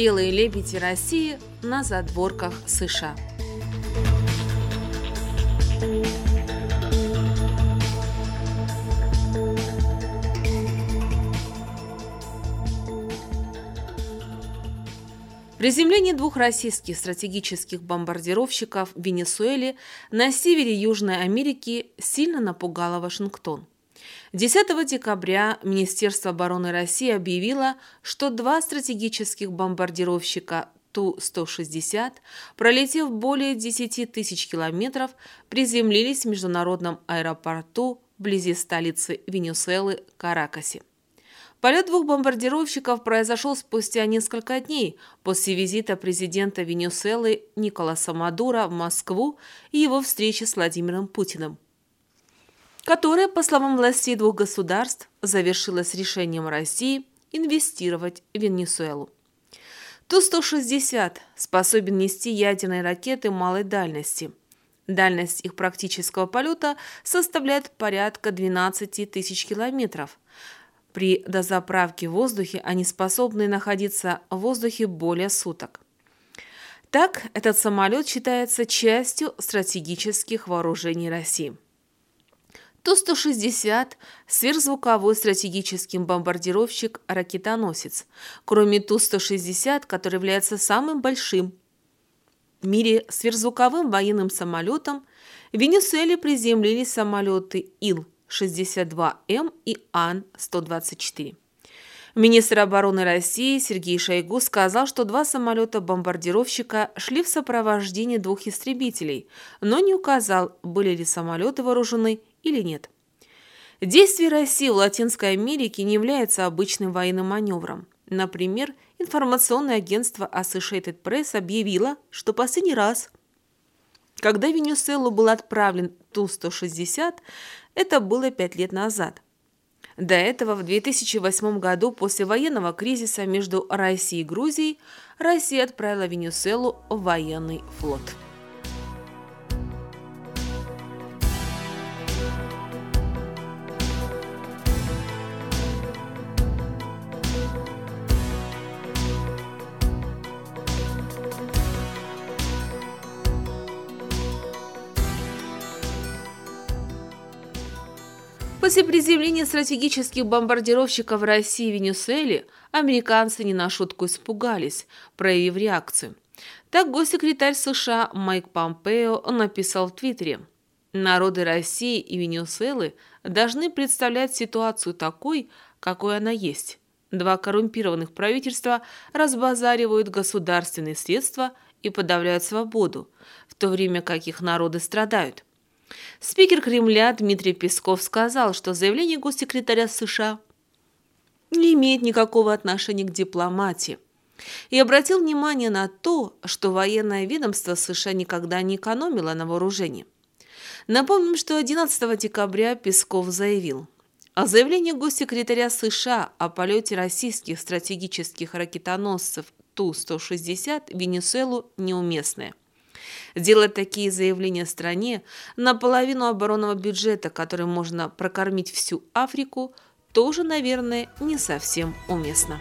Белые лебеди России на задворках США. Приземление двух российских стратегических бомбардировщиков в Венесуэле на севере Южной Америки сильно напугало Вашингтон. 10 декабря Министерство обороны России объявило, что два стратегических бомбардировщика Ту-160, пролетев более 10 тысяч километров, приземлились в международном аэропорту вблизи столицы Венесуэлы Каракасе. Полет двух бомбардировщиков произошел спустя несколько дней после визита президента Венесуэлы Николаса Мадуро в Москву и его встречи с Владимиром Путиным, которая, по словам властей двух государств, завершилась решением России инвестировать в Венесуэлу. Ту-160 способен нести ядерные ракеты малой дальности. Дальность их практического полета составляет порядка 12 тысяч километров. При дозаправке в воздухе они способны находиться в воздухе более суток. Так, этот самолет считается частью стратегических вооружений России. Ту-160 – сверхзвуковой стратегический бомбардировщик-ракетоносец. Кроме Ту-160, который является самым большим в мире сверхзвуковым военным самолетом, в Венесуэле приземлились самолеты Ил-62М и Ан-124. Министр обороны России Сергей Шойгу сказал, что два самолета-бомбардировщика шли в сопровождении двух истребителей, но не указал, были ли самолеты вооружены или нет. Действие России в Латинской Америке не является обычным военным маневром. Например, информационное агентство Associated Press объявило, что последний раз, когда в Венесуэлу был отправлен Ту-160, это было 5 лет назад. До этого, в 2008 году, после военного кризиса между Россией и Грузией, Россия отправила в Венесуэлу военный флот. После приземления стратегических бомбардировщиков в России и Венесуэле американцы не на шутку испугались, проявив реакцию. Так госсекретарь США Майк Помпео написал в Твиттере: «Народы России и Венесуэлы должны представлять ситуацию такой, какой она есть. Два коррумпированных правительства разбазаривают государственные средства и подавляют свободу, в то время как их народы страдают». Спикер Кремля Дмитрий Песков сказал, что заявление госсекретаря США не имеет никакого отношения к дипломатии, и обратил внимание на то, что военное ведомство США никогда не экономило на вооружении. Напомним, что 11 декабря Песков заявил: заявление госсекретаря США о полете российских стратегических ракетоносцев Ту-160 в Венесуэлу неуместное. Делать такие заявления стране на половину оборонного бюджета, который можно прокормить всю Африку, тоже, наверное, не совсем уместно.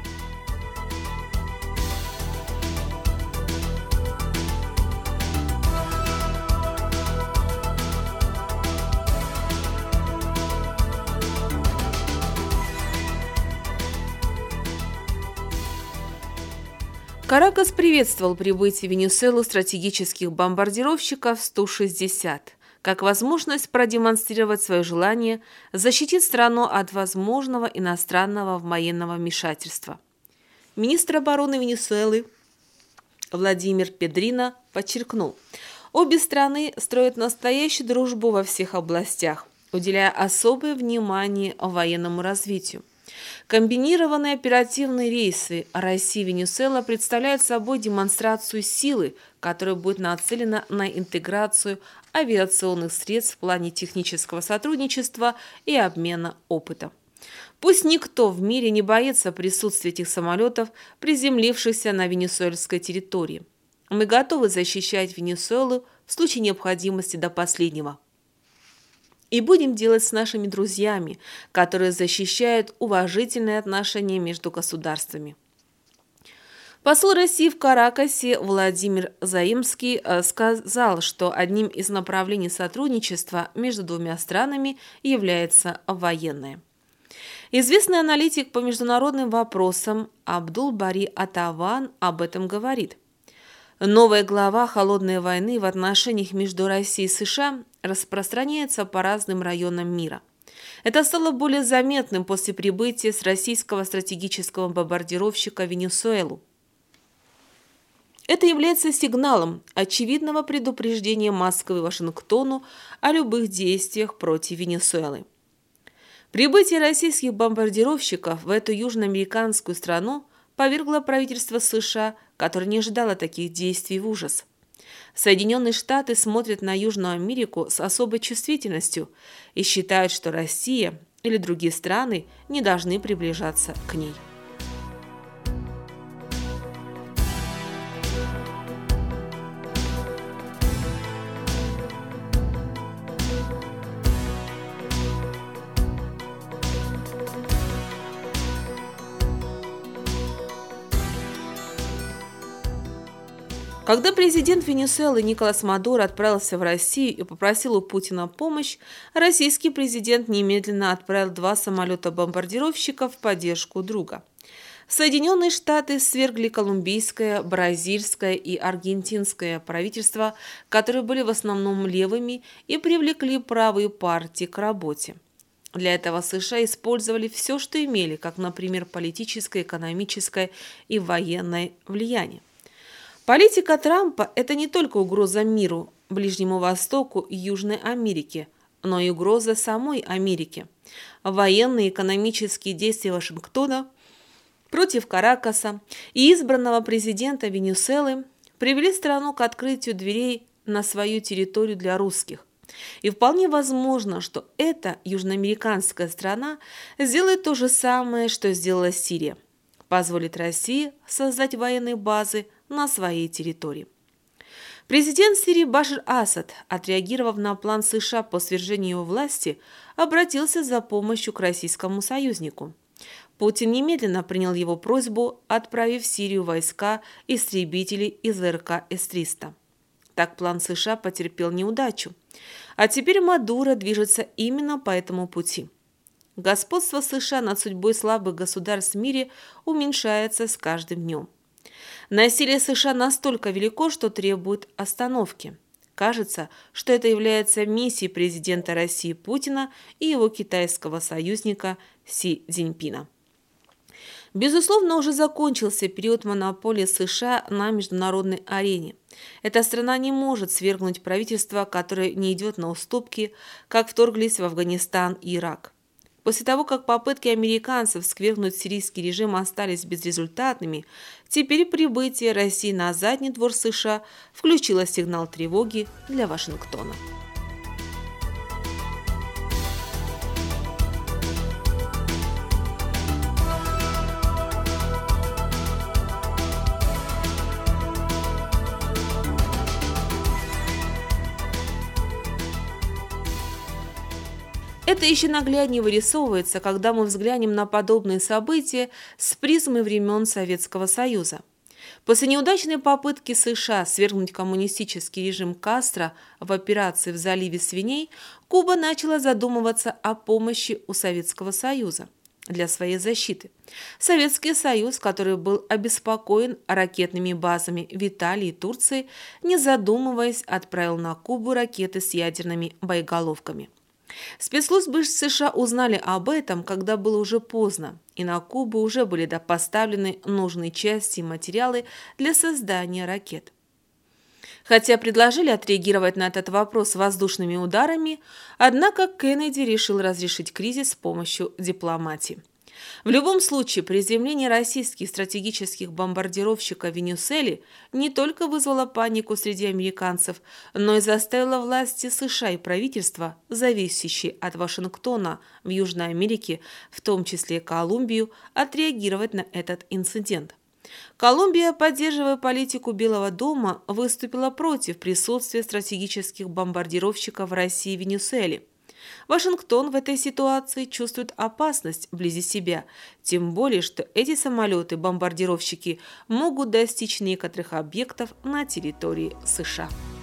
Каракас приветствовал прибытие в Венесуэлу стратегических бомбардировщиков Ту-160 как возможность продемонстрировать свое желание защитить страну от возможного иностранного военного вмешательства. Министр обороны Венесуэлы Владимир Педрино подчеркнул: обе страны строят настоящую дружбу во всех областях, уделяя особое внимание военному развитию. Комбинированные оперативные рейсы России и Венесуэла представляют собой демонстрацию силы, которая будет нацелена на интеграцию авиационных средств в плане технического сотрудничества и обмена опытом. Пусть никто в мире не боится присутствия этих самолетов, приземлившихся на венесуэльской территории. Мы готовы защищать Венесуэлу в случае необходимости до последнего. И будем делать с нашими друзьями, которые защищают уважительные отношения между государствами. Посол России в Каракасе Владимир Заимский сказал, что одним из направлений сотрудничества между двумя странами является военное. Известный аналитик по международным вопросам Абдул-Бари Атаван об этом говорит. Новая глава холодной войны в отношениях между Россией и США распространяется по разным районам мира. Это стало более заметным после прибытия с российского стратегического бомбардировщика в Венесуэлу. Это является сигналом очевидного предупреждения Москвы Вашингтону о любых действиях против Венесуэлы. Прибытие российских бомбардировщиков в эту южноамериканскую страну повергло правительство США, которое не ожидало таких действий, в ужас. Соединенные Штаты смотрят на Южную Америку с особой чувствительностью и считают, что Россия или другие страны не должны приближаться к ней. Когда президент Венесуэлы Николас Мадуро отправился в Россию и попросил у Путина помощь, российский президент немедленно отправил 2 самолета-бомбардировщика в поддержку друга. Соединенные Штаты свергли колумбийское, бразильское и аргентинское правительства, которые были в основном левыми, и привлекли правые партии к работе. Для этого США использовали все, что имели, как, например, политическое, экономическое и военное влияние. Политика Трампа – это не только угроза миру, Ближнему Востоку и Южной Америке, но и угроза самой Америке. Военные и экономические действия Вашингтона против Каракаса и избранного президента Венесуэлы привели страну к открытию дверей на свою территорию для русских. И вполне возможно, что эта южноамериканская страна сделает то же самое, что сделала Сирия. Позволит России создать военные базы на своей территории. Президент Сирии Башар Асад, отреагировав на план США по свержению его власти, обратился за помощью к российскому союзнику. Путин немедленно принял его просьбу, отправив в Сирию войска истребителей из РК С-300. Так план США потерпел неудачу. А теперь Мадуро движется именно по этому пути. Господство США над судьбой слабых государств в мире уменьшается с каждым днем. Насилие США настолько велико, что требует остановки. Кажется, что это является миссией президента России Путина и его китайского союзника Си Цзиньпина. Безусловно, уже закончился период монополии США на международной арене. Эта страна не может свергнуть правительство, которое не идет на уступки, как вторглись в Афганистан и Ирак. После того, как попытки американцев свергнуть сирийский режим остались безрезультатными, теперь прибытие России на задний двор США включило сигнал тревоги для Вашингтона. Это еще нагляднее вырисовывается, когда мы взглянем на подобные события с призмы времен Советского Союза. После неудачной попытки США свергнуть коммунистический режим Кастро в операции в заливе Свиней, Куба начала задумываться о помощи у Советского Союза для своей защиты. Советский Союз, который был обеспокоен ракетными базами в Италии и Турции, не задумываясь, отправил на Кубу ракеты с ядерными боеголовками. Спецслужбы США узнали об этом, когда было уже поздно, и на Кубу уже были поставлены нужные части и материалы для создания ракет. Хотя предложили отреагировать на этот вопрос воздушными ударами, однако Кеннеди решил разрешить кризис с помощью дипломатии. В любом случае, приземление российских стратегических бомбардировщиков в Венесуэле не только вызвало панику среди американцев, но и заставило власти США и правительства, зависящие от Вашингтона в Южной Америке, в том числе Колумбию, отреагировать на этот инцидент. Колумбия, поддерживая политику Белого дома, выступила против присутствия стратегических бомбардировщиков в России и Венесуэле. Вашингтон в этой ситуации чувствует опасность вблизи себя, тем более, что эти самолеты-бомбардировщики могут достичь некоторых объектов на территории США.